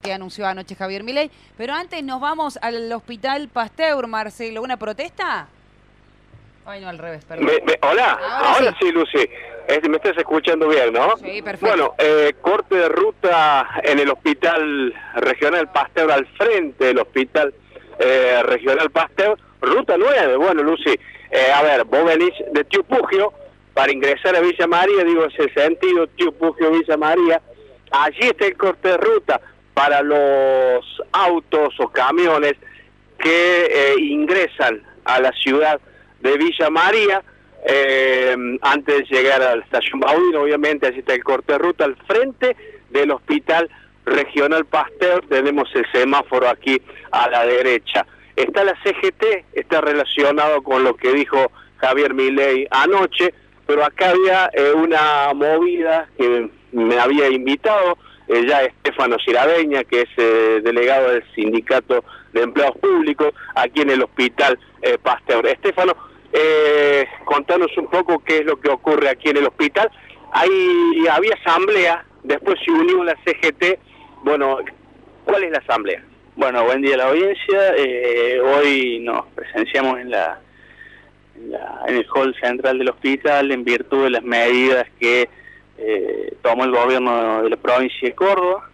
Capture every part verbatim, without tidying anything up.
que anunció anoche Javier Milei. Pero antes nos vamos al Hospital Pasteur, Marcelo. ¿Una protesta? Ay, no, al revés, perdón. Me, me, hola, ahora, ahora sí. sí, Lucy. Es, me estás escuchando bien, ¿no? Sí, perfecto. Bueno, eh, corte de ruta en el Hospital Regional Pasteur, al frente del Hospital eh, Regional Pasteur. Ruta nueve, bueno, Lucy. Eh, a ver, vos venís de Tío Pugio para ingresar a Villa María, digo, es el sentido, Tío Pugio, Villa María. Allí está el corte de ruta para los autos o camiones que eh, ingresan a la ciudad de Villa María, eh, antes de llegar a la estación Baudino, obviamente, allí está el corte de ruta, al frente del Hospital Regional Pasteur, tenemos el semáforo aquí a la derecha. Está la C G T, está relacionado con lo que dijo Javier Milei anoche, pero acá había eh, una movida que me había invitado, eh, ya Estefano Cirabeña, que es eh, delegado del Sindicato de Empleados Públicos, aquí en el Hospital eh, Pasteur. Estefano, eh, contanos un poco qué es lo que ocurre aquí en el hospital. Ahí había asamblea, después se unió la C G T. Bueno, ¿cuál es la asamblea? Bueno, buen día a la audiencia. Eh, hoy nos presenciamos en la, en la en el hall central del hospital en virtud de las medidas que eh, tomó el gobierno de la provincia de Córdoba,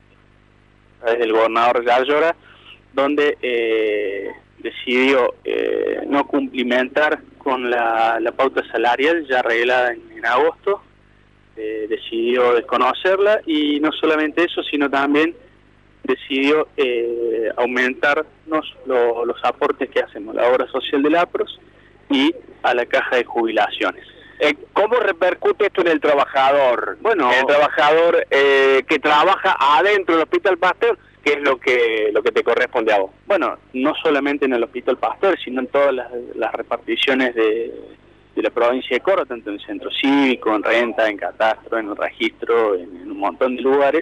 a través del gobernador Gallora, donde eh, decidió eh, no cumplimentar con la, la pauta salarial ya arreglada en, en agosto, eh, decidió desconocerla y no solamente eso, sino también decidió eh, aumentarnos lo, los aportes que hacemos a la obra social del APROS y a la caja de jubilaciones. Eh, ¿Cómo repercute esto en el trabajador? Bueno, el trabajador eh, que trabaja adentro del Hospital Pasteur, ¿qué es lo que lo que te corresponde a vos? Bueno, no solamente en el Hospital Pasteur, sino en todas las, las reparticiones de, de la provincia de Córdoba, tanto en el centro cívico, en renta, en catastro, en el registro, en, en un montón de lugares.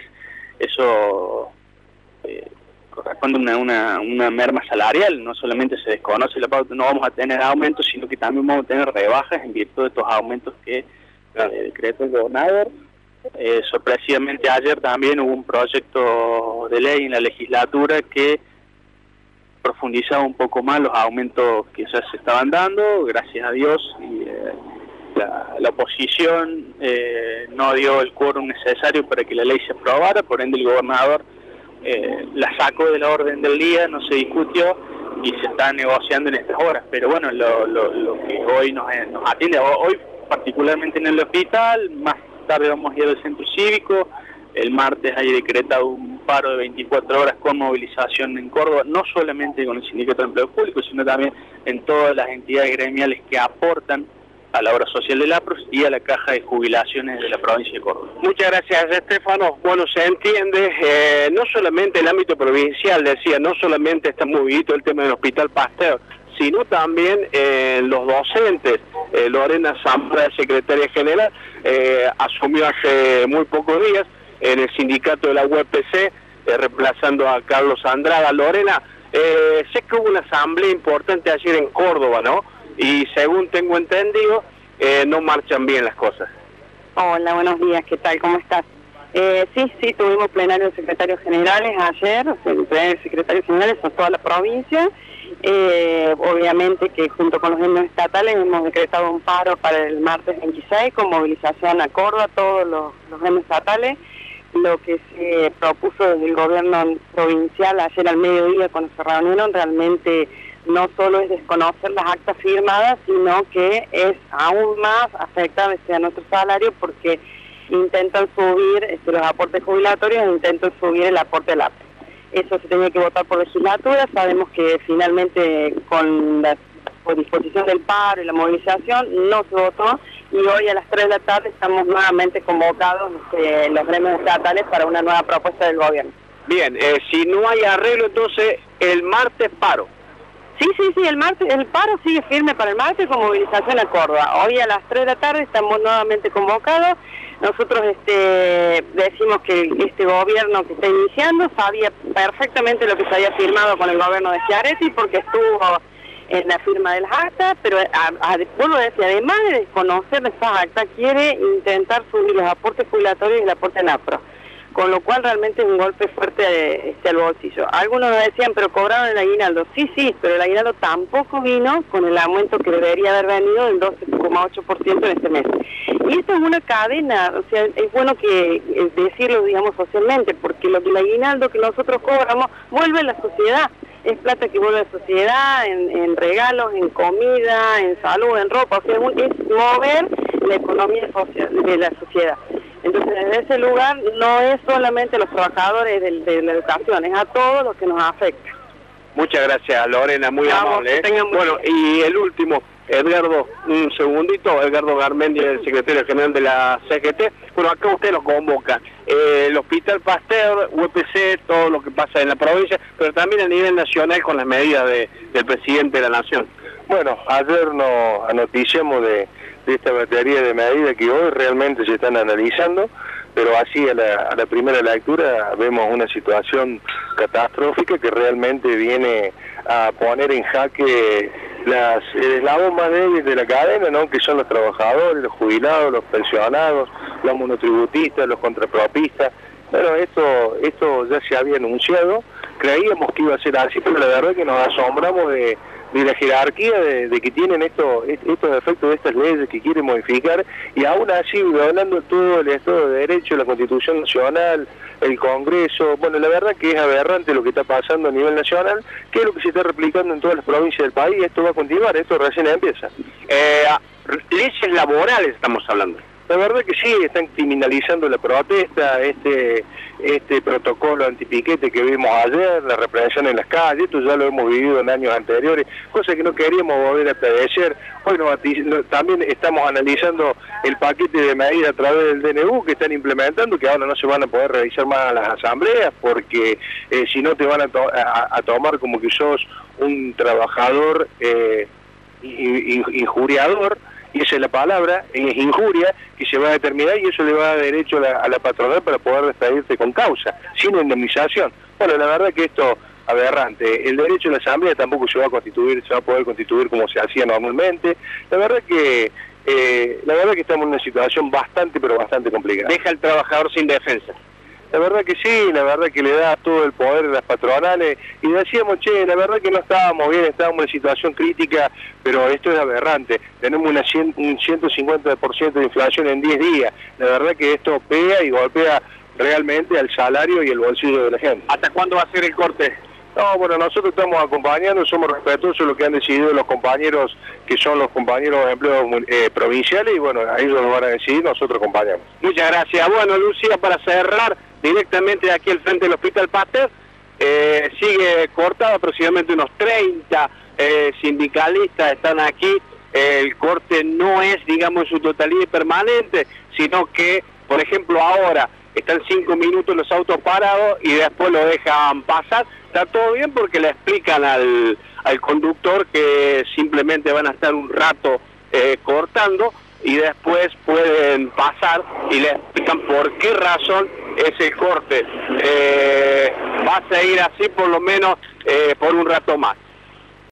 Eso eh, corresponde a una, una, una merma salarial, no solamente se desconoce la pauta, no vamos a tener aumentos, sino que también vamos a tener rebajas en virtud de estos aumentos que eh, decretó el gobernador. Eh, sorpresivamente ayer también hubo un proyecto de ley en la legislatura que profundizaba un poco más los aumentos que ya se estaban dando, gracias a Dios, y eh, la, la oposición eh, no dio el quórum necesario para que la ley se aprobara, por ende el gobernador eh, la sacó de la orden del día, no se discutió y se está negociando en estas horas, pero bueno, lo, lo, lo que hoy nos, nos atiende, hoy particularmente en el hospital, más tarde vamos a ir al centro cívico. El martes hay decretado un paro de veinticuatro horas con movilización en Córdoba, no solamente con el Sindicato de Empleados Públicos, sino también en todas las entidades gremiales que aportan a la obra social del APROS y a la caja de jubilaciones de la provincia de Córdoba. Muchas gracias, Estefano. Bueno, se entiende, eh, no solamente el ámbito provincial, decía, no solamente está movidito el tema del Hospital Pasteur, sino también eh, los docentes. Eh, Lorena Zambra, secretaria general, eh, asumió hace muy pocos días en el sindicato de la U P C, eh, reemplazando a Carlos Andrada. Lorena, eh, sé que hubo una asamblea importante ayer en Córdoba, ¿no? Y según tengo entendido, eh, no marchan bien las cosas. Hola, buenos días, ¿qué tal? ¿Cómo estás? Eh, sí, sí, tuvimos plenario de secretarios generales ayer, o sea, el plenario de secretarios generales son toda la provincia. Eh, obviamente que junto con los gremios estatales hemos decretado un paro para el martes veintiséis con movilización a Córdoba, todos los, los gremios estatales. Lo que se propuso desde el gobierno provincial ayer al mediodía cuando se reunieron realmente no solo es desconocer las actas firmadas, sino que es aún más afectable a nuestro salario porque intentan subir este, los aportes jubilatorios e intentan subir el aporte al A P E. Eso se tenía que votar por legislatura, sabemos que finalmente con la por disposición del paro y la movilización no se votó y hoy a las tres de la tarde estamos nuevamente convocados este, los gremios estatales para una nueva propuesta del gobierno. Bien, eh, si no hay arreglo entonces el martes paro. Sí, sí, sí, el martes, el paro sigue firme para el martes con movilización a Córdoba. Hoy a las tres de la tarde estamos nuevamente convocados. Nosotros este, decimos que este gobierno que está iniciando sabía perfectamente lo que se había firmado con el gobierno de Schiaretti porque estuvo en la firma de las actas, pero a, a, vuelvo a decir, además de desconocer esas actas, quiere intentar subir los aportes jubilatorios y el aporte en APRO. con lo cual realmente es un golpe fuerte eh, este, al bolsillo. Algunos nos decían, pero cobraron el aguinaldo. Sí, sí, pero el aguinaldo tampoco vino con el aumento que debería haber venido del doce coma ocho por ciento en este mes. Y esto es una cadena, o sea, es bueno que eh, decirlo, digamos, socialmente, porque lo que el aguinaldo que nosotros cobramos vuelve a la sociedad. Es plata que vuelve a la sociedad, en, en regalos, en comida, en salud, en ropa, o sea, es mover la economía social, de la sociedad. Entonces, desde ese lugar no es solamente a los trabajadores de, de la educación, es a todos los que nos afecta. Muchas gracias, Lorena, muy Vamos, amable. ¿eh? Bueno, y el último, Edgardo, un segundito, Edgardo Garmendi, el secretario general de la C G T. Bueno, acá usted lo convoca. Eh, el Hospital Pasteur, U P C, todo lo que pasa en la provincia, pero también a nivel nacional con las medidas de, del presidente de la Nación. Bueno, ayer nos anoticiamos de, de esta batería de medidas que hoy realmente se están analizando, pero así a la, a la primera lectura vemos una situación catastrófica que realmente viene a poner en jaque las, el eslabón más débil de la cadena, ¿no? Que son los trabajadores, los jubilados, los pensionados, los monotributistas, los contrapropistas. Bueno, esto, esto ya se había anunciado, creíamos que iba a ser así, pero la verdad es que nos asombramos de, de la jerarquía de, de que tienen esto, estos efectos de estas leyes que quieren modificar, y aún así violando todo el Estado de Derecho, la Constitución Nacional, el Congreso. Bueno, la verdad que es aberrante lo que está pasando a nivel nacional, que es lo que se está replicando en todas las provincias del país. Esto va a continuar, esto recién empieza. Eh, leyes laborales estamos hablando. La verdad que sí, están criminalizando la protesta, este este protocolo antipiquete que vimos ayer, la represión en las calles, esto ya lo hemos vivido en años anteriores, cosa que no queríamos volver a padecer. Hoy nos, también estamos analizando el paquete de medidas a través del D N U que están implementando, que ahora no se van a poder realizar más a las asambleas, porque eh, si no te van a, to a, a tomar como que sos un trabajador eh, injuriador, y esa es la palabra, es injuria, que se va a determinar, y eso le va a dar derecho a la, a la patronal para poder despedirte con causa, sin indemnización. Bueno, la verdad que esto aberrante. El derecho a la asamblea tampoco se va a constituir, se va a poder constituir como se hacía normalmente. La verdad que eh, la verdad que estamos en una situación bastante, pero bastante complicada. Deja al trabajador sin defensa. La verdad que sí, la verdad que le da todo el poder a las patronales, y decíamos, che, la verdad que no estábamos bien, estábamos en una situación crítica, pero esto es aberrante. Tenemos una cien, un ciento cincuenta por ciento de inflación en diez días. La verdad que esto pega y golpea realmente al salario y el bolsillo de la gente. ¿Hasta cuándo va a ser el corte? No, bueno, nosotros estamos acompañando, somos respetuosos de lo que han decidido los compañeros, que son los compañeros de empleo eh, provinciales, y bueno, a ellos lo van a decidir, nosotros acompañamos. Muchas gracias. Bueno, Lucía, para cerrar, directamente aquí al frente del Hospital Pasteur, eh, sigue cortado, aproximadamente unos treinta eh, sindicalistas están aquí. El corte no es, digamos, en su totalidad permanente, sino que, por ejemplo, ahora están cinco minutos los autos parados y después lo dejan pasar. Está todo bien porque le explican al, al conductor que simplemente van a estar un rato eh, cortando, y después pueden pasar y le explican por qué razón es el corte. Eh, va a seguir así por lo menos eh, por un rato más.